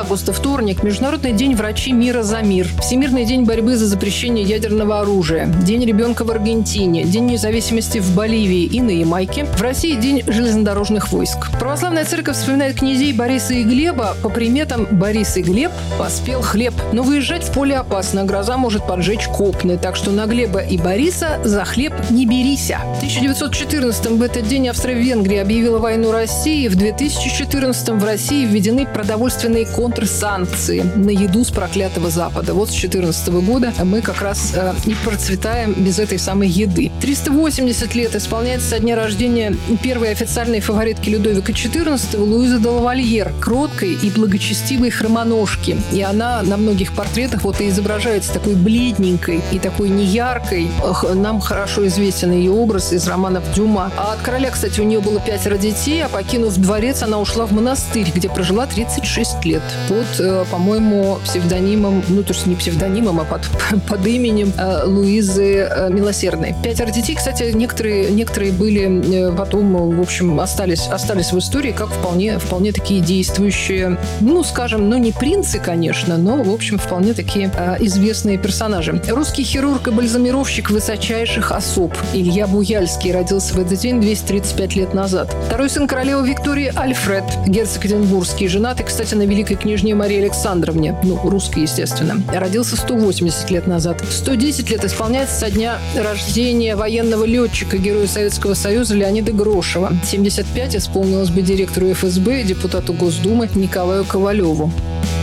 августа, вторник, Международный день врачей мира за мир, Всемирный день борьбы за запрещение ядерного оружия, День ребенка в Аргентине, День независимости в Боливии и на Ямайке, в России День железнодорожных войск. Православная церковь вспоминает князей Бориса и Глеба по приметам «Борис и Глеб поспел хлеб». Но выезжать в поле опасно, гроза может поджечь копны, так что на Глеба и Бориса за хлеб не берися. В 1914-м в этот день Австро-Венгрия объявила войну России. В 2014-м в России введены продовольственные контрсанкции на еду с проклятого Запада. Вот с 2014 года мы как раз и процветаем без этой самой еды. 380 лет исполняется со дня рождения первой официальной фаворитки Людовика XIV Луизы де Лавальер, кроткой и благочестивой хромоножки. И она на многих портретах вот и изображается такой бледненькой и такой неяркой. Нам хорошо известен ее образ из романов Дюма. А от короля, кстати, у нее было 5 детей, а покинув дворец, она ушла в монастырь, где прожила 36 лет под, по-моему, псевдонимом, ну, то есть не псевдонимом, а под именем Луизы Милосердной. 5 детей, кстати, некоторые были потом, в общем, остались в истории как вполне такие действующие, ну, скажем, ну, не принцы, конечно, но, в общем, вполне такие известные персонажи. Русский хирург и бальзамировщик высочайших особ Илья Буяльский родился в этот день 235 лет назад. Второй сын королевы Виктории Альфред, герцог Эдинбургский, женатый, кстати, на великой княжне Марии Александровне, ну, русской, естественно, родился 180 лет назад. 110 лет исполняется со дня рождения военного летчика, героя Советского Союза Леонида Грошева. 75 исполнилось бы директору ФСБ и депутату Госдумы Николаю Ковалеву.